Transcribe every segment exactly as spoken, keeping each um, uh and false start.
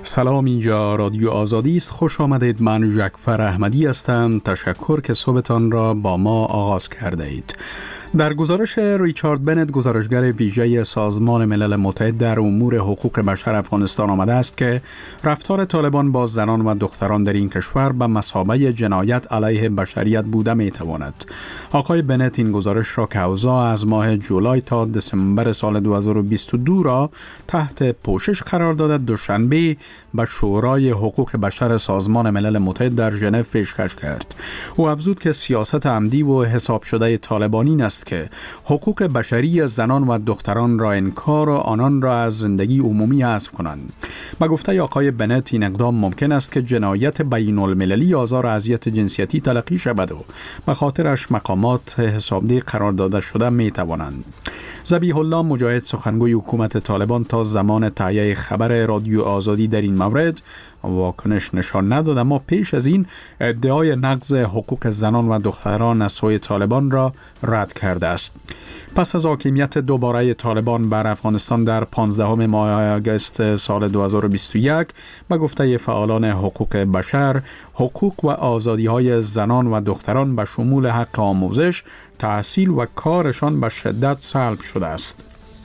سلام، اینجا رادیو آزادی است. خوش آمدید. من جعفر احمدی هستم. تشکر که صبحتان را با ما آغاز کرده اید. در گزارش ریچارد بنت، گزارشگر ویژه سازمان ملل متحد در امور حقوق بشر افغانستان، آمده است که رفتار طالبان با زنان و دختران در این کشور به مثابه جنایت علیه بشریت بوده می تواند. آقای بنت این گزارش را که اوضاع از ماه جولای تا دسامبر سال دو هزار و بیست و دو را تحت پوشش قرار داده دوشنبه به شورای حقوق بشر سازمان ملل متحد در ژنو پیشکش کرد. او افزود که سیاست عمدی و حساب شده طالبانی است که حقوق بشری زنان و دختران را انکار و آنان را از زندگی عمومی حذف کنند. با گفته آقای بنت این اقدام ممکن است که جنایت بین المللی آزار و اذیت جنسیتی تلقی شود و به خاطرش مقامات حسابدهی قرار داده شده می توانند. ذبیح الله مجاهد، سخنگوی حکومت طالبان، تا زمان تهیه خبر رادیو آزادی در این مورد واکنش نشان نداد، اما پیش از این ادعای نقض حقوق زنان و دختران از سوی طالبان را رد کرده است. پس از حاکمیت دوباره طالبان بر افغانستان در پانزدهم ماه آگوست سال دو هزار و بیست و یک، به گفته فعالان حقوق بشر، حقوق و آزادی‌های زنان و دختران به شمول حق آموزش، تحصیل و کارشان به شدت سلب شده است.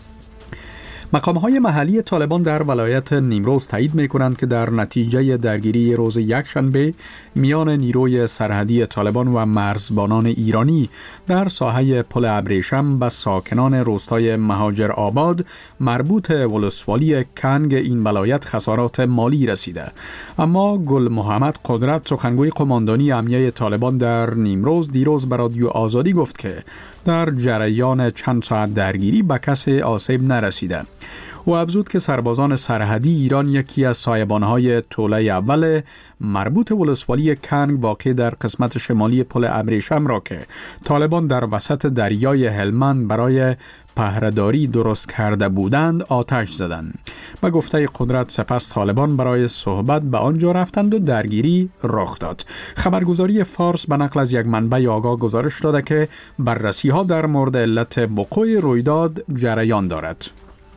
مقام‌های محلی طالبان در ولایت نیمروز تایید می‌کنند که در نتیجه درگیری روز یکشنبه میان نیروی سرحدی طالبان و مرزبانان ایرانی در ساحه پل ابریشم به ساکنان روستای مهاجر آباد مربوط ولسوالی کنگ این ولایت خسارات مالی رسیده. اما گل محمد قدرت، سخنگوی قماندانی امنیه طالبان در نیمروز، دیروز به رادیو آزادی گفت که در جریان چند ساعت درگیری به کسی آسیب نرسیده. و افزود که سربازان سرحدی ایران یکی از سایبان‌های توله اول مربوط ولسوالی کنگ واقع در قسمت شمالی پل ابریشم را که طالبان در وسط دریای هلمند برای پهره‌داری درست کرده بودند آتش زدند. به گفته قدرت سپس طالبان برای صحبت به آنجا رفتند و درگیری رخ داد. خبرگزاری فارس به نقل از یک منبع آگاه گزارش داده که بررسی‌ها در مورد علت وقوع رویداد جریان دارد.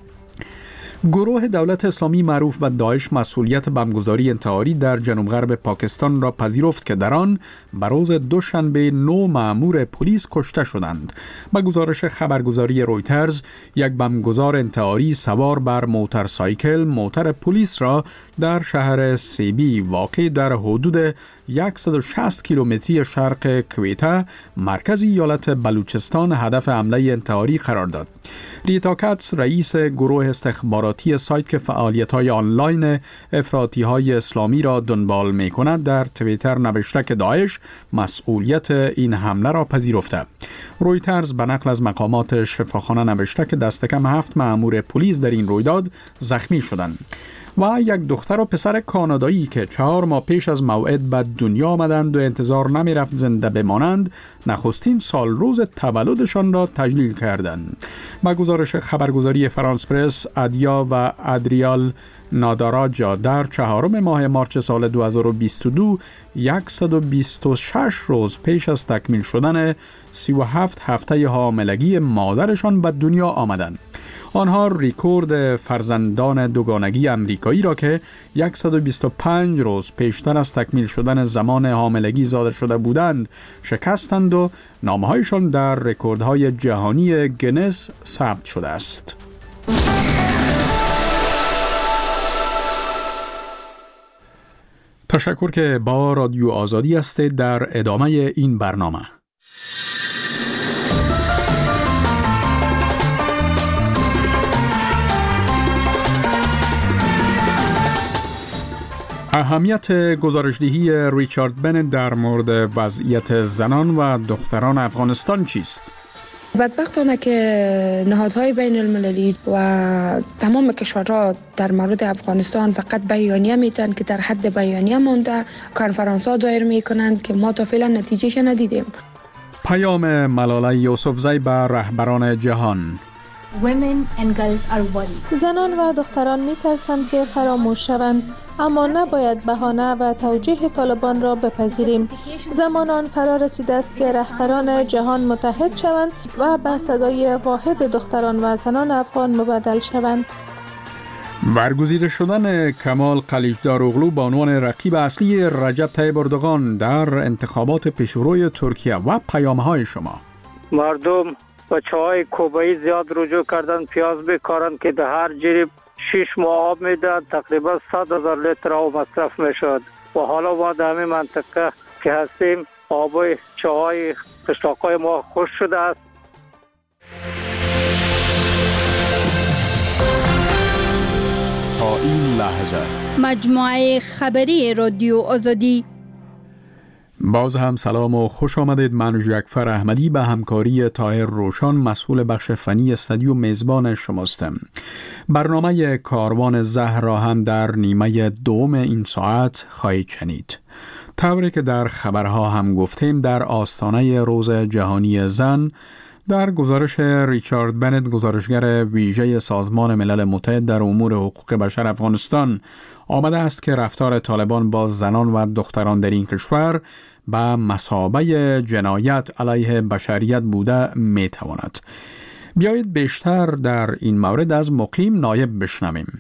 گروه دولت اسلامی معروف به داعش مسئولیت بمبگذاری انتحاری در جنوب غرب پاکستان را پذیرفت که در آن به روز دوشنبه نه مأمور پلیس کشته شدند. با گزارش خبرگزاری رویترز، یک بمبگذار انتحاری سوار بر موتورسایکل موتور پلیس را در شهر سیبی واقع در حدود صد و شصت کیلومتری شرق کویته، مرکز ایالت بلوچستان، هدف حمله انتحاری قرار داد. ریتا کاتس، رئیس گروه استخباراتی سایت که فعالیت‌های آنلاین افراطی‌های اسلامی را دنبال می‌کند، در توییتر نوشته که داعش مسئولیت این حمله را پذیرفته. رویترز به نقل از مقامات شفاخانه نوشته که دست کم هفت مأمور پلیس در این رویداد زخمی شدند. و یک دختر و پسر کانادایی که چهار ماه پیش از موعد به دنیا آمدند و انتظار نمی رفت زنده بمانند، نخستین سال روز تولدشان را تجلیل کردند. با گزارش خبرگزاری فرانس پرس، ادیا و ادریال ناداراجا در چهارم ماه مارچ سال دو هزار و بیست و دو، صد و بیست و شش روز پیش از تکمیل شدن سی و هفت هفته حاملگی مادرشان به دنیا آمدند. آنها ریکورد فرزندان دوگانگی امریکایی را که صد و بیست و پنج روز پیشتر از تکمیل شدن زمان حاملگی زاده شده بودند شکستند و نامه‌هایشان در رکوردهای جهانی گینس ثبت شده است. تشکر که با رادیو آزادی هستید. در ادامه این برنامه اهمیت گزارشدهی ریچارد بنت در مورد وضعیت زنان و دختران افغانستان چیست؟ بدبختانه که نهادهای بین المللی و تمام کشورها در مورد افغانستان فقط بیانیه میتن که در حد بیانیه مونده، کنفرانس ها دایر میکنند که ما تا فعلا نتیجهش ندیدیم. پیام ملاله یوسفزی به رهبران جهان. زنان و دختران میترسند که خاموش شوند، اما نباید بهانه و توجیه طالبان را بپذیریم. زمان آن فرا رسیده است که رهبران جهان متحد شوند و به صدای واحد دختران و زنان افغان مبدل شوند. برگزیده شدن کمال قلیچداروغلو به عنوان رقیب اصلی رجب طیب اردوغان در انتخابات پیشروی ترکیه و پیام‌های شما. مردم به چای کوبایی زیاد رجوع کردن، پیاز بکارن که در هر جریب شش ماه آب میدن، تقریبا صد هزار لیتر آب مصرف میشد و حالا ما در همین منطقه که هستیم آبای چای قشلاقای ما خوش شده است. تا این لحظه مجموعه خبری رادیو آزادی. باز هم سلام و خوش آمدید. من جعفر احمدی به همکاری طاهر روشان مسئول بخش فنی استودیو میزبان شماستم. برنامه کاروان زهر را هم در نیمه دوم این ساعت خواهید شنید. طوری که در خبرها هم گفتیم، در آستانه روز جهانی زن، در گزارش ریچارد بنت گزارشگر ویژه سازمان ملل متحد در امور حقوق بشر افغانستان آمده است که رفتار طالبان با زنان و دختران در این کشور به مثابه جنایت علیه بشریت بوده می تواند. بیایید بیشتر در این مورد از مقیم نایب بشنویم.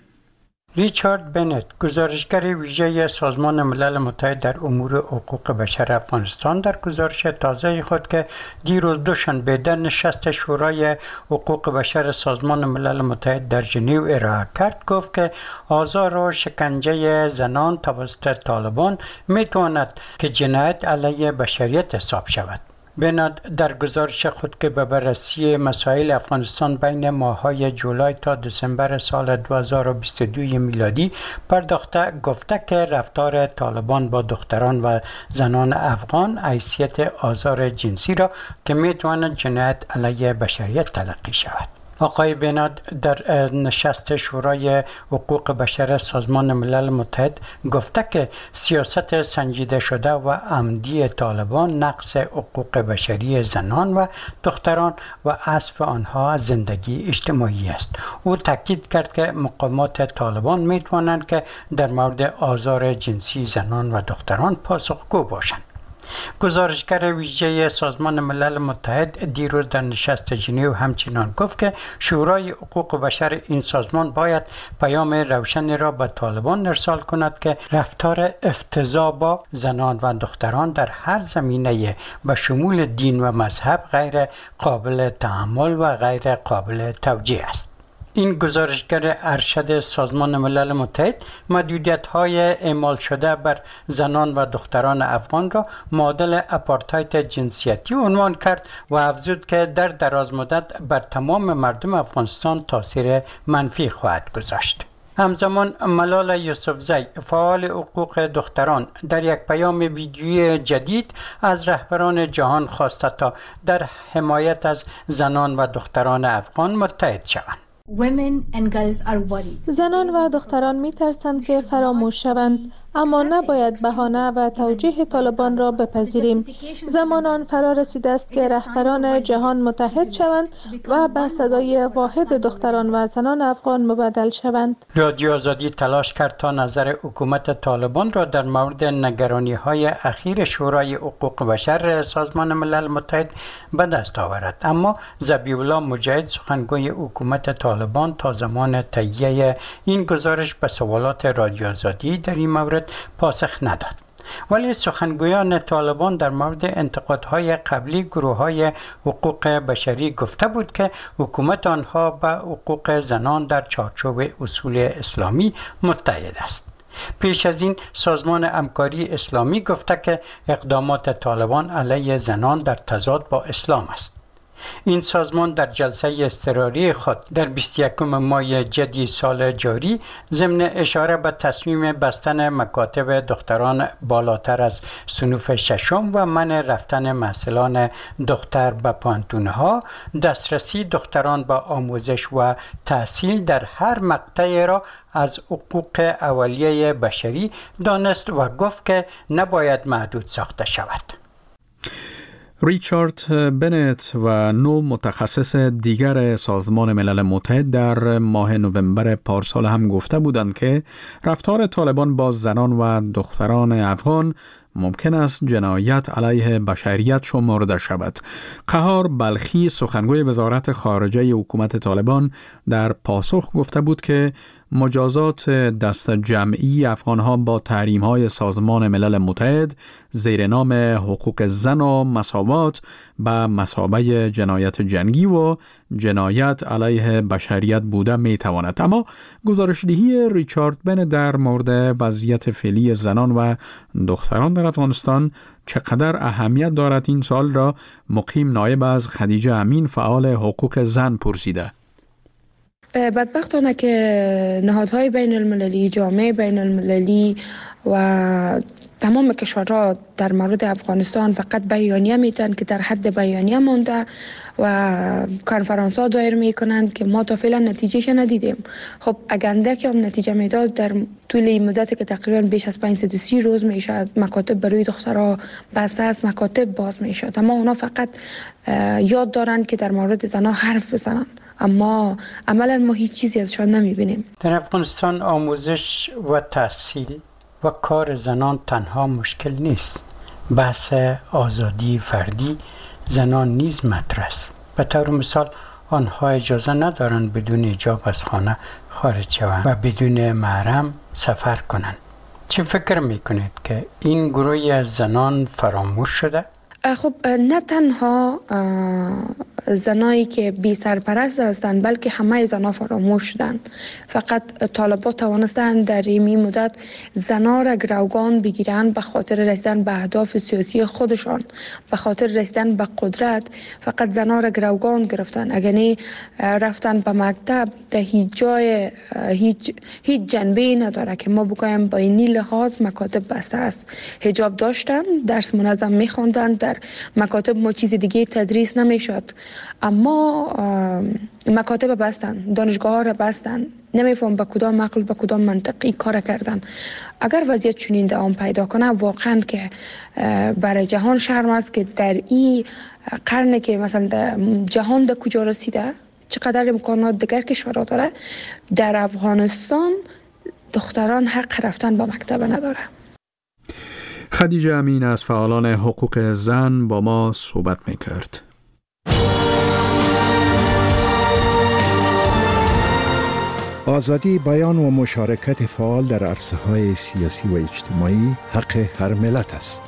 ریچارد بنت گزارشگر ویژه سازمان ملل متحد در امور حقوق بشر افغانستان در گزارش تازه خود که دیروز دوشنبه در نشست شورای حقوق بشر سازمان ملل متحد در ژنو ارائه کرد گفت که آزار و شکنجه زنان توسط طالبان میتواند که جنایت علیه بشریت حساب شود. بنت در گزارش خود که به بررسی مسائل افغانستان بین ماه‌های جولای تا دسامبر سال دو هزار و بیست و دو میلادی پرداخته گفته که رفتار طالبان با دختران و زنان افغان حیثیت آزار جنسی را که میتواند جنایت علیه بشریت تلقی شود. آقای بنت در نشست شورای حقوق بشر سازمان ملل متحد گفته که سیاست سنجیده شده و عمدی طالبان نقض حقوق بشری زنان و دختران و حذف آنها از زندگی اجتماعی است. او تاکید کرد که مقامات طالبان می توانند که در مورد آزار جنسی زنان و دختران پاسخگو باشند. گزارشگر ویژه سازمان ملل متحد دیروز در نشست ژنو همچنان گفت که شورای حقوق بشر این سازمان باید پیام روشنی را به طالبان ارسال کند که رفتار افتضاح با زنان و دختران در هر زمینه به شمول دین و مذهب غیر قابل تحمل و غیر قابل توجیه است. این گزارشگر ارشد سازمان ملل متحد محدودیت‌های اعمال شده بر زنان و دختران افغان را معادل آپارتاید جنسیتی عنوان کرد و افزود که در دراز مدت بر تمام مردم افغانستان تاثیر منفی خواهد گذاشت. همزمان ملال یوسفزی فعال حقوق دختران در یک پیام ویدیویی جدید از رهبران جهان خواسته تا در حمایت از زنان و دختران افغان متحد شوند. زنان و دختران می ترسند که فراموش شوند، اما نباید بهانه و توجیه طالبان را بپذیریم. زمان آن فرا رسیده است که رهبران جهان متحد شوند و به صدای واحد دختران و زنان افغان مبدل شوند. رادیو آزادی تلاش کرد تا نظر حکومت طالبان را در مورد نگرانی‌های اخیر شورای حقوق بشر سازمان ملل متحد به دست آورد، اما ذبیح الله مجاهد سخنگوی حکومت طالبان تا زمان تهیه این گزارش به سوالات رادیو آزادی در این مورد پاسخ نداد. ولی سخنگویان طالبان در مورد انتقادهای قبلی گروه‌های حقوق بشری گفته بود که حکومت آنها به حقوق زنان در چارچوب اصول اسلامی متحد است. پیش از این سازمان همکاری اسلامی گفته که اقدامات طالبان علیه زنان در تضاد با اسلام است. این سازمان در جلسه اضطراری خود در بیست و یکم ماه جدی سال جاری ضمن اشاره به تصمیم بستن مکاتب دختران بالاتر از صنوف ششم و منع رفتن محصلان دختر به پانتونها، دسترسی دختران به آموزش و تحصیل در هر مقطعی را از حقوق اولیه بشری دانست و گفت که نباید محدود ساخته شود. ریچارد بنت و نو متخصص دیگر سازمان ملل متحد در ماه نوامبر پارسال هم گفته بودند که رفتار طالبان با زنان و دختران افغان ممکن است جنایت علیه بشریت شمرده شود. قهار بلخی سخنگوی وزارت خارجه حکومت طالبان در پاسخ گفته بود که مجازات دست جمعی افغانها با تحریم‌های سازمان ملل متحد زیر نام حقوق زن و مساوات به مثابه جنایت جنگی و جنایت علیه بشریت بوده میتواند. اما گزارشدهی ریچارد بن در مورد وضعیت فعلی زنان و دختران در افغانستان چقدر اهمیت دارد این سال را مقیم نایب از خدیجه امین فعال حقوق زن پرسیده. بدبختانه که نهادهای بین المللی، جامعه بین المللی و تمام کشورها در مورد افغانستان فقط بیانیه میتن که در حد بیانیه مونده و کنفرانس ها دایر میکنند که ما تا فعلا نتیجهش ندیدیم. خب اگه که هم نتیجه میداد در طول مدتی که تقریبا بیش از پانصد و سی روز میشد مکاتب برای دخترها بسته است، مکاتب باز میشد، اما اونا فقط یاد دارن که در مورد زنها حرف بزنن، اما عملا ما هیچ چیزی ازشان نمیبینیم. در افغانستان آموزش و تحصیل و کار زنان تنها مشکل نیست. بحث آزادی فردی زنان نیز مطرح است. به طور مثال آنها اجازه ندارند بدون حجاب از خانه خارج شوند و بدون محرم سفر کنند. چه فکر میکنید که این گروهی از زنان فراموش شده؟ خب نه تنها زنایی که بی سرپرست هستند بلکه همه زنها فراموش شدند. فقط طالبان توانستند در این مدت زنها را گروگان بگیرند به خاطر رسیدن به اهداف سیاسی خودشان، به خاطر رسیدن به قدرت. فقط زنها را گروگان گرفتند. اگر نه رفتن به مکتب در هیچ جای هیچ هیچ جنبه‌ای نداره که ما بگوییم با این لحاظ مکاتب بسته است. حجاب داشتن، درس منظم می‌خواندند، در مکاتب ما چیز دیگه تدریس نمیشد، اما مکاتب بستن، دانشگاه ها را بستن. نمیفهم به کدام عقل به کدام منطق این کار کردن. اگر وضعیت چنین دوام پیدا کنه واقعا که برای جهان شرم است که در این قرن که مثلا در جهان در کجا رسیده، چقدر امکانات دیگر کشورها داره، در افغانستان دختران حق رفتن به مکتب نداره. خدیجه امین از فعالان حقوق زن با ما صحبت میکرد. آزادی بیان و مشارکت فعال در عرصه‌های سیاسی و اجتماعی حق هر ملت است.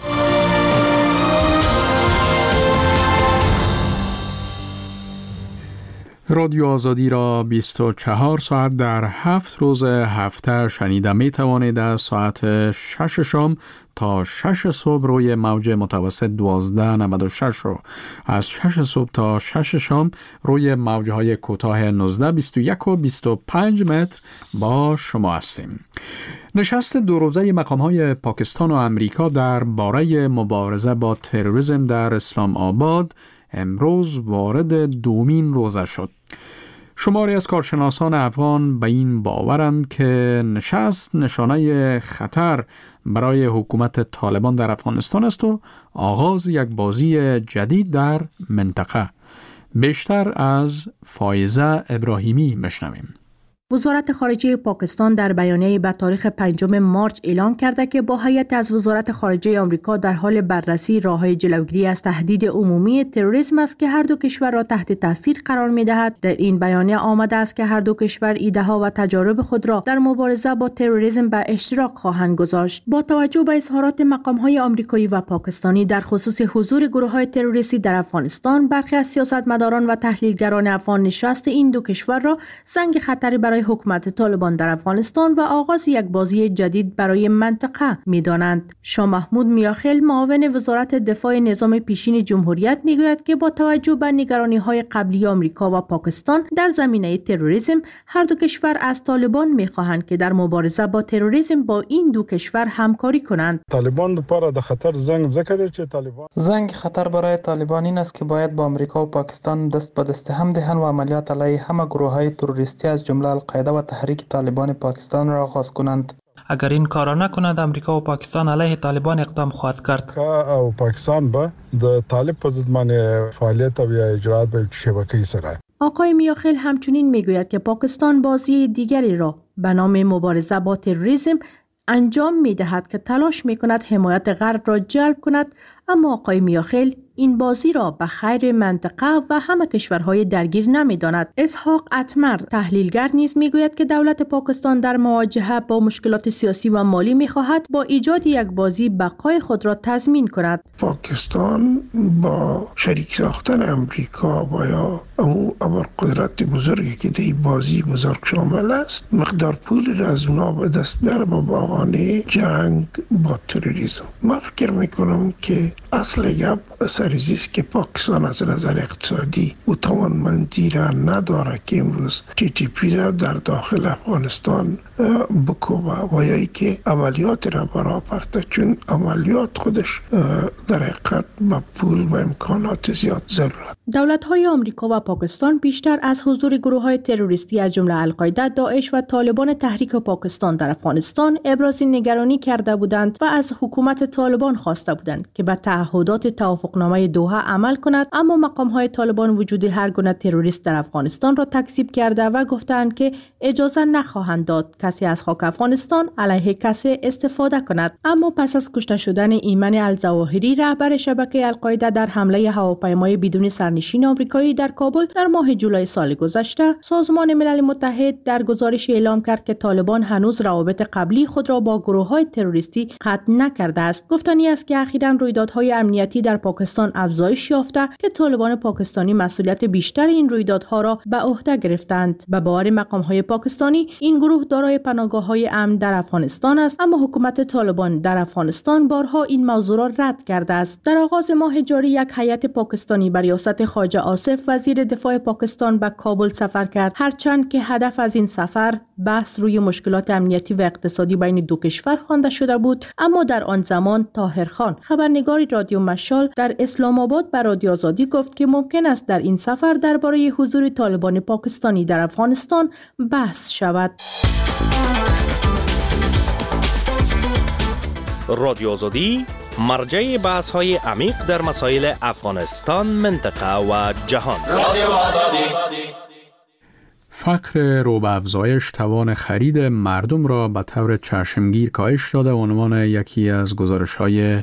رادیو آزادی را بیست و چهار ساعت در هفت روز هفته شنیده می توانید از ساعت شش شام تا شش صبح روی موج متوسط دوازده نود و شش و از شش صبح تا شش شام روی موجهای کوتاه نوزده بیست و یک و بیست و پنج متر با شما هستیم. نشست دو روزه مقام‌های پاکستان و امریکا در باره مبارزه با تروریسم در اسلام آباد امروز وارد دومین روزه شد. شماری از کارشناسان افغان به این باورند که نشست نشانه خطر برای حکومت طالبان در افغانستان است و آغاز یک بازی جدید در منطقه. بیشتر از فایزه ابراهیمی مشنویم. وزارت خارجه پاکستان در بیانیه‌ای به تاریخ پنجم مارچ اعلام کرده که با هیئت از وزارت خارجه آمریکا در حال بررسی راه‌های جلوگیری از تهدید عمومی تروریسم است که هر دو کشور را تحت تاثیر قرار می‌دهد. در این بیانیه آمده است که هر دو کشور ایده‌ها و تجارب خود را در مبارزه با تروریسم به اشتراک خواهند گذاشت. با توجه به اظهارات مقام‌های آمریکایی و پاکستانی در خصوص حضور گروه‌های تروریستی در افغانستان، برخی از سیاستمداران و تحلیلگران افغان نشست این دو کشور را زنگ خطری برای حکومت طالبان در افغانستان و آغاز یک بازی جدید برای منطقه می‌دانند. شاه محمود میاخیل معاون وزارت دفاع نظام پیشین جمهوریت میگوید که با توجه به نگرانی‌های قبلی آمریکا و پاکستان در زمینه تروریسم، هر دو کشور از طالبان می‌خواهند که در مبارزه با تروریسم با این دو کشور همکاری کنند. طالبان لپاره د خطر زنگ ذکر چې طالبان زنگ خطر برای طالبان این است که باید با آمریکا و پاکستان دست به دست هم دهند و عملیات علیه همه گروه‌های تروریستی از جمله القاعده و تحریک طالبان پاکستان را آغاز کنند. اگر این کارا نکنند امریکا و پاکستان علیه طالبان اقدام خواهد کرد. او پاکستان به د طالب په ضد باندې فعالیت او اجرات به شبکه‌ای سره. آقای میاخیل همچنین میگوید که پاکستان بازی دیگری را به نام مبارزه با تروریسم انجام می دهد که تلاش می کند حمایت غرب را جلب کند، اما آقای میاخیل این بازی را به خیر منطقه و همه کشورهای درگیر نمی داند. اسحاق اتمر تحلیلگر نیز می گوید که دولت پاکستان در مواجهه با مشکلات سیاسی و مالی می خواهد با ایجاد یک بازی بقای خود را تضمین کند. پاکستان با شریک ساختن امریکا و یا امو ابرقدرت بزرگی که در بازی بزرگ شامل است، مقدار پول را از اونا به دست بیاره با بهانه جنگ با تروریسم. من فکر میکنم که اصل گپ سرزیست که پاکستان از نظر اقتصادی و توانمندی را نداره که امروز تی تی پی را در داخل افغانستان بکوبه و یا ای که عملیات را برآورده، چون عملیات خودش در حقیقت با پول و امکانات زیاد ضرورت. دولت‌های آمریکا و پاکستان بیشتر از حضور گروه‌های تروریستی از جمله القاعده، داعش و طالبان تحریک پاکستان در افغانستان ابراز نگرانی کرده بودند و از حکومت طالبان خواسته بودند که به تعهدات توافقنامه دوحه عمل کند، اما مقام‌های طالبان وجود هر گونه تروریست در افغانستان را تکذیب کرده و گفتند که اجازه نخواهند داد کسی از خاک افغانستان علیه کسی استفاده کند. اما پس از کشته شدن ایمن الظواهری رهبر شبکه القاعده در حمله هواپیمای بدون سرنشین آمریکایی در کابل در ماه جولای سال گذشته، سازمان ملل متحد در گزارش اعلام کرد که طالبان هنوز روابط قبلی خود را با گروه‌های تروریستی قطع نکرده است. گفتنی است که اخیراً رویدادهای امنیتی در پاکستان افزایش یافته که طالبان پاکستانی مسئولیت بیشتر این رویدادها را به عهده گرفتند. به باور مقام‌های پاکستانی این گروه دارای پناهگاه‌های امن در افغانستان است، اما حکومت طالبان در افغانستان بارها این موضوع را رد کرده است. در آغاز ماه جاری یک هیئت پاکستانی بر ریاست خواجه آصف وزیر دفاع پاکستان به کابل سفر کرد، هرچند که هدف از این سفر بحث روی مشکلات امنیتی و اقتصادی بین دو کشور خوانده شده بود، اما در آن زمان طاهر خان خبرنگار رادیو مشال در اسلام آباد به رادیو آزادی گفت که ممکن است در این سفر درباره حضور طالبان پاکستانی در افغانستان بحث شود. رادیو آزادی مرجع بحث های عمیق در مسائل افغانستان، منطقه و جهان. رادیو آزادی. فقر رو به افزایش توان خرید مردم را به طور چشمگیر کاهش داده عنوان یکی از گزارش‌های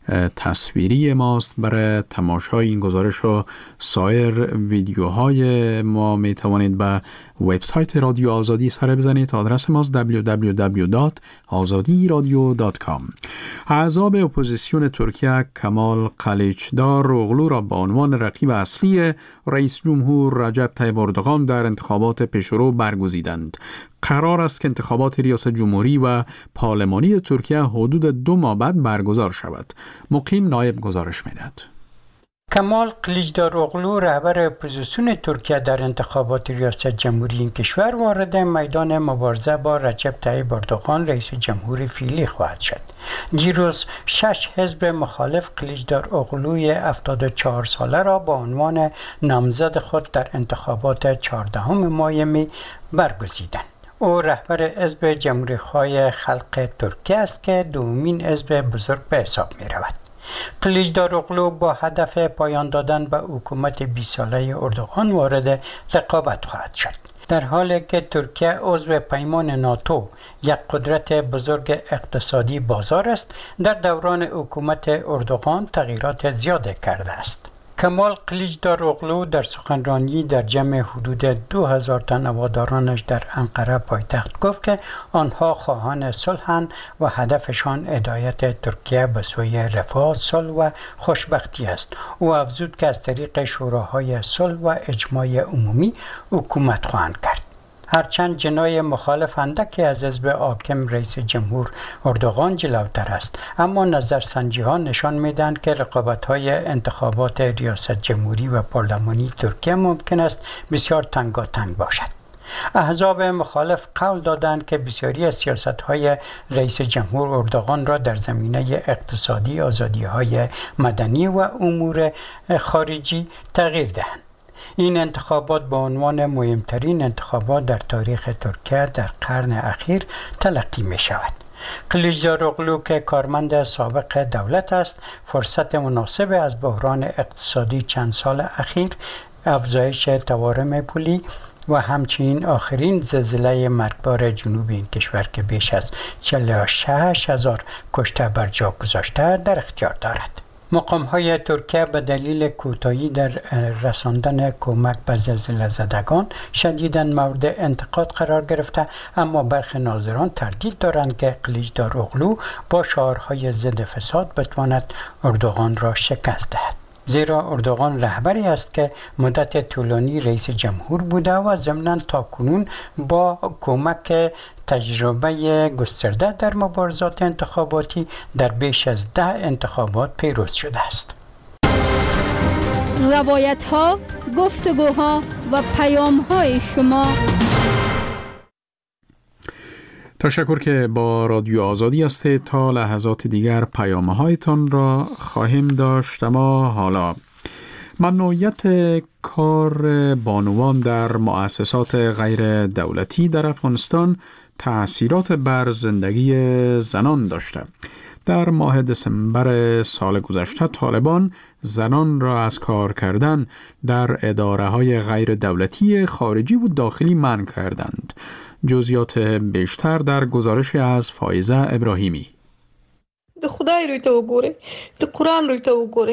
تصویری ماست. برای تماشای این گزارش و سایر ویدیوهای ما می توانید به وبسایت رادیو آزادی سر بزنید. آدرس ماست دبلیو دبلیو دبلیو دات آزادی رادیو دات کام. احزاب اپوزیسیون ترکیه کمال قلیچدار اوغلو را به عنوان رقیب اصلی رئیس جمهور رجب طیب اردوغان در انتخابات پیشرو برگزیدند. قرار است که انتخابات ریاست جمهوری و پارلمانی ترکیه حدود دو ماه بعد برگزار شود. مقیم نایب گزارش می‌دهد. کمال قلیچداروغلو رهبر اپوزیسیون ترکیه در انتخابات ریاست جمهوری این کشور وارد میدان مبارزه با رجب طیب اردوغان رئیس جمهور فعلی خواهد شد. دیروز شش حزب مخالف قلیچداروغلوی هفتاد و چهار ساله را با عنوان نامزد خود در انتخابات چهاردهم مای می برگزیدند. او رهبر حزب جمهوری‌خواه خلق ترکیه است که دومین حزب بزرگ به حساب می رود. قلیچداروغلو با هدف پایان دادن به حکومت بیست ساله اردوغان وارد رقابت خواهد شد. در حالی که ترکیه عضو پیمان ناتو، یک قدرت بزرگ اقتصادی بازار است، در دوران حکومت اردوغان تغییرات زیاده کرده است. کمال قلیچداروغلو در سخنرانی در جمع حدود دو هزار تن هوادارانش در انقره پایتخت گفت که آنها خواهان صلح‌اند و هدفشان هدایت ترکیه به سوی رفاه، صلح و خوشبختی است. او افزود که از طریق شوراهای صلح و اجماع عمومی حکومت خواهند کرد. هرچند جنای مخالف اندکی از حزب حاکم رئیس جمهور اردوغان جلوتر است، اما نظرسنجی ها نشان میدهند که رقابت های انتخابات ریاست جمهوری و پارلمانی ترکیه ممکن است بسیار تنگاتنگ باشد. احزاب مخالف قول دادند که بسیاری از سیاست های رئیس جمهور اردوغان را در زمینه اقتصادی، آزادی های مدنی و امور خارجی تغییر دهند. این انتخابات به عنوان مهمترین انتخابات در تاریخ ترکیه در قرن اخیر تلقی می شود. قلیچداروغلو که کارمند سابق دولت است، فرصت مناسب از بحران اقتصادی چند سال اخیر، افزایش تورم پولی و همچنین آخرین زلزله مرگبار جنوب این کشور که بیش از چهل و شش هزار کشته بر جا گذاشته در اختیار دارد. مقام های ترکیه به دلیل کوتاهی در رساندن کمک به زلزله زدگان شدیداً مورد انتقاد قرار گرفته، اما برخی ناظران تردید دارند که قلیچدار اوغلو با شعارهای ضد فساد بتواند اردوغان را شکست دهد. زیرا اردوغان رهبری است که مدت طولانی رئیس جمهور بوده و ضمناً تاکنون با کمک تجربه گسترده در مبارزات انتخاباتی در بیش از ده انتخابات پیروز شده است. روایت ها، گفتگوها و پیام های شما. تشکر که با رادیو آزادی هستید. تا لحظات دیگر پیام هایتان را خواهیم داشت. اما حالا ممنوعیت کار بانوان در مؤسسات غیر دولتی در افغانستان تأثیرات بر زندگی زنان داشته. در ماه دسامبر سال گذشته طالبان زنان را از کار کردن در اداره‌های غیر دولتی خارجی و داخلی منع کردند. جزئیات بیشتر در گزارش از فائزه ابراهیمی. د خدای روی ته وګوره، د قرآن روی ته وګوره.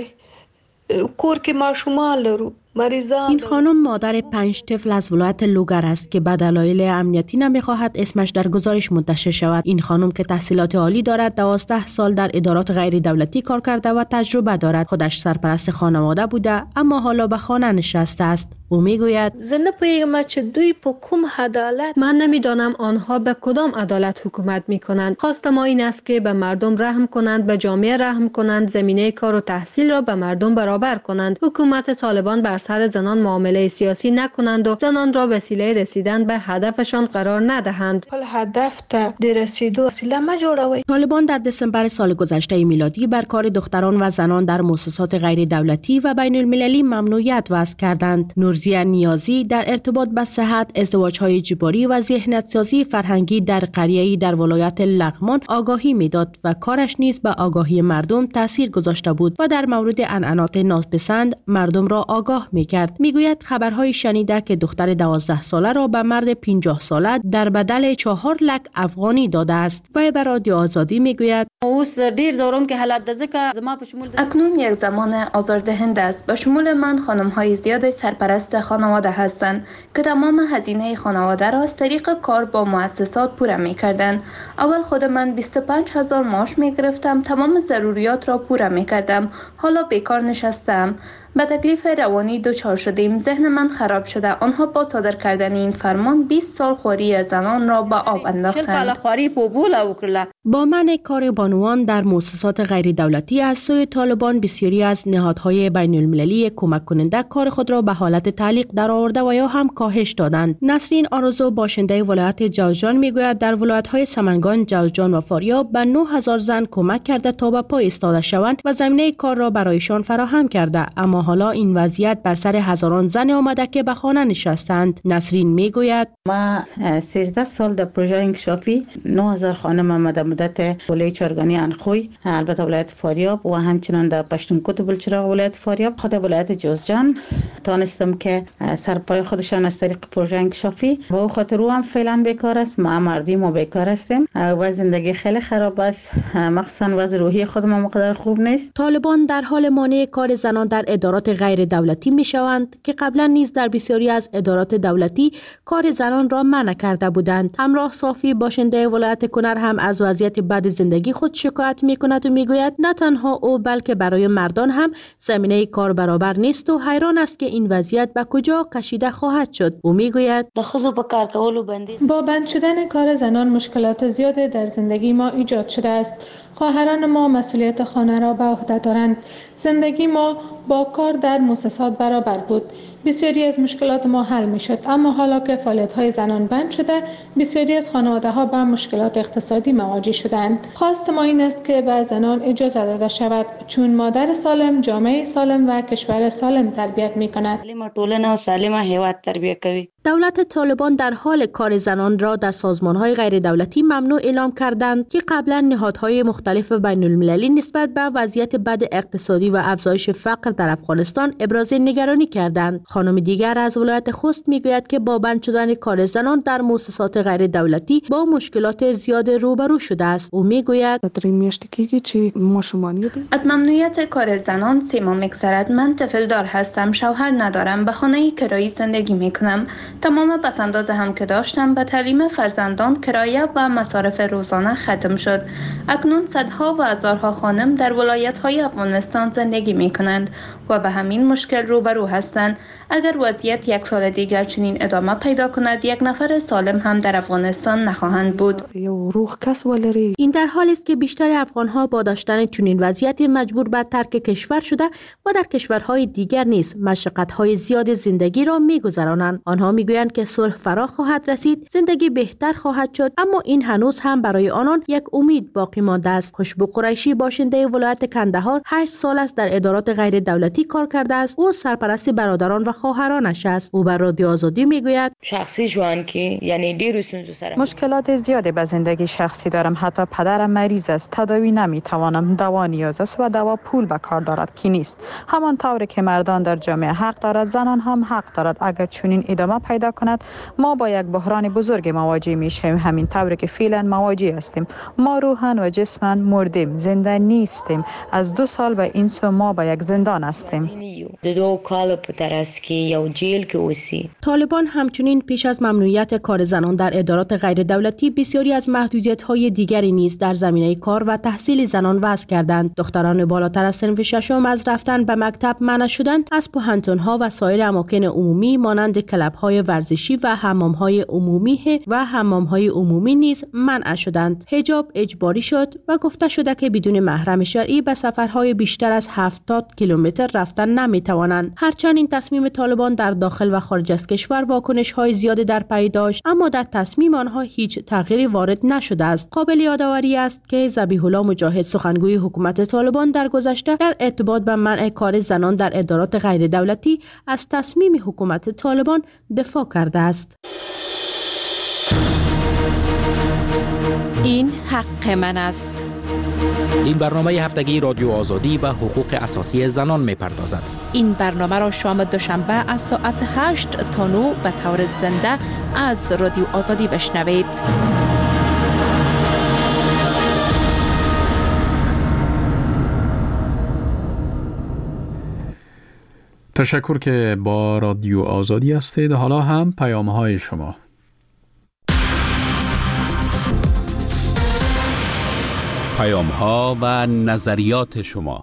کور کې ماشومان لرو. این خانم مادر پنج طفل از ولایت لوگر است که به دلایل امنیتی نمیخواهد اسمش در گزارش منتشر شود. این خانم که تحصیلات عالی دارد، دوازده سال در ادارات غیر دولتی کار کرده و تجربه دارد. خودش سرپرست خانواده بوده اما حالا به خانه نشسته است. او میگوید زه نه پوهیږم چې دوی په کوم عدالت، من نمیدانم آنها به کدام عدالت حکومت میکنند. خواست ما این است که به مردم رحم کنند، به جامعه رحم کنند، زمینه کار و تحصیل را به مردم برابر کنند. حکومت طالبان بر سر زنان معامله سیاسی نکنند و زنان را وسیله رسیدن به هدفشان قرار ندهند. خپل هدف ته د رسیدو وسیله ما جوړوي. طالبان در دسامبر سال گذشته میلادی بر کار دختران و زنان در مؤسسات غیر دولتی و بین المللی ممنوعیت وضع کردند. نورزیه نیازی در ارتباط با صحت، ازدواج‌های اجباری و ذهنیت‌سازی فرهنگی در قریه‌ای در ولایت لغمان آگاهی میداد و کارش نیز به آگاهی مردم تاثیر گذاشته بود و در مورد عنعنات ناپسند مردم را آگاه میکرد. میگوید خبرهای شنیده که دختر دوازده ساله را به مرد پنجاه ساله در بدل چهار لک افغانی داده است. و به رادیو آزادی میگوید اوس ډیر زورم که حالت د زکه زما په شمول اکنون یک زمان آزاردهنده است. به شمول من خانم‌های زیاد سرپرست خانواده هستند که تمام هزینه خانواده را از طریق کار با مؤسسات پوره می‌کردند. اول خود من بیست و پنج هزار معاش می‌گرفتم، تمام ضروریات را پوره می‌کردم. حالا بیکار نشستم. به تکلیف روانی دچار شدیم. ذهن من خراب شده. آنها با صادر کردن این فرمان بیست سال خواری زنان را به آب انداختند. با منع کار بانوان در مؤسسات غیر دولتی از سوی طالبان بسیاری از نهادهای بین المللی کمک کننده کار خود را به حالت تعلیق درآورده و یا هم کاهش دادند. نسرین آرزو باشنده ولایت جوزجان میگوید در ولایت‌های سمنگان، جوزجان و فاریاب به نه هزار زن کمک کرده تا به پای ایستاده شوند و زمینه کار را برایشان فراهم کرده. اما حالا این وضعیت بر سر هزاران زن آمده که به خانه نشستند. نسرین میگوید ما سیزده سال در پروژه انکشافی نه هزار خانم در مدت ولایت چارگانی انخوی، البته ولایت فاریاب و همچنان در پشتونکوت بلچراغ ولایت فاریاب، خود ولایت جوزجان تانستم که سرپای خودشان از طریق پروژه انکشافی و او خاطر او هم فعلا بیکار است. ما مردی ما بیکار هستیم و زندگی خیلی خراب است، مخصوصا وضع روحی خود ما مقدار خوب نیست. طالبان در حال مانع کار زنان در ادارات غیر دولتی می شوند که قبلا نیز در بسیاری از ادارات دولتی کار زنان را منع کرده بودند. همراه صافی باشنده ولایت کنر هم از وضعیت بد زندگی خود شکایت می کند و می گوید نه تنها او بلکه برای مردان هم زمینه کار برابر نیست و حیران است که این وضعیت به کجا کشیده خواهد شد. او می گوید با بند شدن کار زنان مشکلات زیاده در زندگی ما ایجاد شده است. خواهران ما مسئولیت خانه را به عهده دارند. زندگی ما با کار در مؤسسات برابر بود. بسیاری از مشکلات ما حل می شد، اما حالا که فعالیت‌های زنان بند شده، بسیاری از خانواده‌ها با مشکلات اقتصادی مواجه شدند. خواست ما این است که به زنان اجازه داده شود، چون مادر سالم جامعه سالم و کشور سالم تربیت می کند. دولت طالبان در حال کار زنان را در سازمان‌های غیر دولتی ممنوع اعلام کردند که قبلا نهادهای مختلف بین المللی نسبت به وضعیت بد اقتصادی و افزایش فقر در افغانستان ابراز نگرانی کردند. خانم دیگر از ولایت خوست میگوید که با بند شدن کار زنان در مؤسسات غیر دولتی با مشکلات زیاد روبرو شده است. او میگوید از ممنوعیت کار زنان سیما میگذرد. من طفل دار هستم، شوهر ندارم، به خانه کرایی زندگی میکنم. تمام پسنداز هم که داشتم به تعلیم فرزندان، کرایه و مصارف روزانه ختم شد. اکنون صدها و هزارها خانم در ولایت‌های افغانستان زندگی میکنند و به همین مشکل روبرو هستند. اگر وضعیت یک سال دیگر چنین ادامه پیدا کند، یک نفر سالم هم در افغانستان نخواهند بود. این در حالی است که بیشتر افغان‌ها با داشتن چنین وضعیتی مجبور به ترک کشور شده و در کشورهای دیگر نیز مشقت‌های زیاد زندگی را می‌گذرانند. آنها می‌گویند که صلح فرا خواهد رسید، زندگی بهتر خواهد شد، اما این هنوز هم برای آنان یک امید باقی مانده است. خوشبو قریشی باشنده ولایت کندهار هشت سال است در ادارات غیر دولتی کار کرده است. او سرپرست برادران و خواهرانش است. او بر رادیو آزادی میگوید شخصی جوان که یعنی ډیر ستونزو سره مشکلات زیادی به زندگی شخصی دارم. حتی پدرم مریض است، تداوی نمیتوانم، دوا نیاز است و دوا پول به کار دارد که نیست. همان طوری که مردان در جامعه حق دارد، زنان هم حق دارد. اگر چنین ادامه پیدا کند، ما با یک بحران بزرگ مواجه میشیم. همین طوری که فعلا مواجه هستیم. ما روحاً و جسماً مردیم، زنده نیستیم. از دو سال به این سو ما با یک زندان هستیم. دو کال پتر است که یو جیل که اوسی. طالبان همچنین پیش از ممنوعیت کار زنان در ادارات غیر دولتی بسیاری از محدودیت‌های دیگری نیز در زمینه کار و تحصیل زنان وضع کردند. دختران بالاتر از صنف ششم از رفتن به مکتب منع شدند. از پوهنتون‌ها و سایر اماکن عمومی مانند کلب‌های ورزشی و حمام‌های عمومی و حمام‌های عمومی نیز منع شدند. حجاب اجباری شد و گفته شده که بدون محرم شرعی به سفرهای بیشتر از هفتاد کیلومتر رفتن نمی‌توانند. هرچند این تصمیم طالبان در داخل و خارج از کشور واکنش‌های زیادی در پی داشت، اما در تصمیم آنها هیچ تغییری وارد نشده است. قابل یادآوری است که ذبیح الله مجاهد سخنگوی حکومت طالبان در گذشته در ارتباط به منع کار زنان در ادارات غیر دولتی از تصمیم حکومت طالبان دفاع کرده است. این حق من است. این برنامه هفتگی رادیو آزادی به حقوق اساسی زنان می‌پردازد. این برنامه را شام دوشنبه از ساعت هشت تا نه به طور زنده از رادیو آزادی بشنوید. تشکر که با رادیو آزادی هستید. حالا هم پیام‌های شما. پیام‌ها و نظریات شما.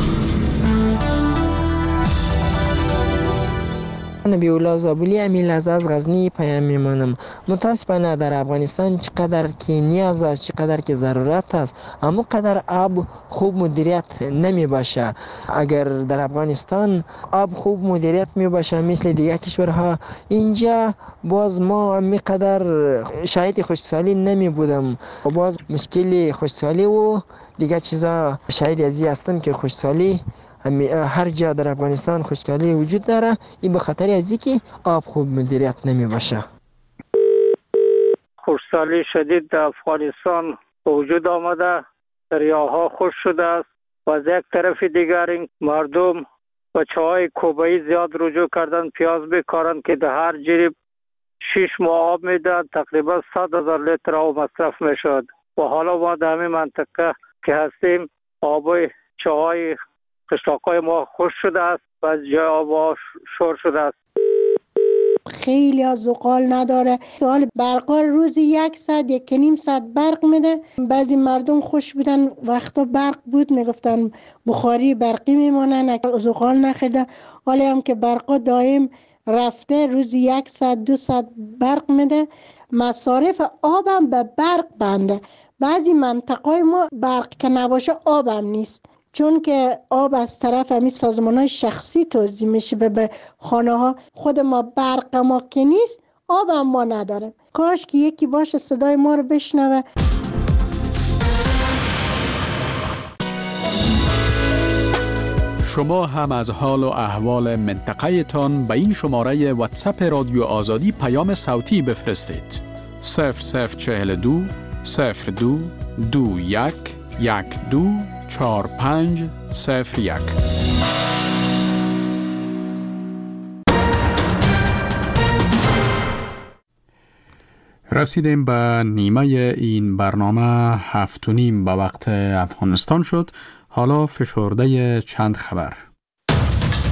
نبی الله زابلی امیل از از غزنی پیام میمانم. متاسفانه در افغانستان چقدر که نیاز است، چقدر که ضرورت است، اما قدر آب خوب مدیریت نمی باشه. اگر در افغانستان آب خوب مدیریت می باشه مثل دیگر کشورها، اینجا باز ما می قدر شاید خشکسالی نمی بودم و باز مشکل خشکسالی و دیگر چیزا شاید ازی هستم که خشکسالی هر جا در افغانستان خشکسالی وجود داره. این به خاطر از اینکه آب خوب مدیریت نمی باشه. خشکسالی شدید در افغانستان وجود آمده، دریاها خشک شده است و از یک طرف دیگر این مردم و چای کوبایی زیاد رجوع کردن پیاز بکارن که در هر جریب شش ماه آب میداد، تقریبا صد هزار لیتر آب مصرف میشد و حالا ما در همین منطقه که هستیم آب چای قشلاقای ما خوش شده است و از جای آب شور شده است. خیلی از زغال نداره. حال برقا روزی یک ساعت یک نیم ساعت برق میده. بعضی مردم خوش بودن وقتا برق بود میگفتن بخاری برقی میمونن، زغال نخیده. حالا هم که برقا دائم رفته روزی یک ساعت دو ساعت برق میده. مصارف آبم به برق بنده. بعضی منطقه ما برق که نباشه آبم نیست، چون که آب از طرف همین سازمان‌های شخصی توزیع میشه به خانه ها. خود ما برق ما که نیست، آب هم ما نداریم. کاش که یکی باشه صدای ما رو بشنوه. شما هم از حال و احوال منطقه تان به این شماره واتساپ رادیو آزادی پیام صوتی بفرستید. صفر صفر چهل دو صفر دو دو یک یک دو چهار پنج صفر یک. رسیدیم به نیمه این برنامه. هفت و نیم به وقت افغانستان شد. حالا فشرده چند خبر.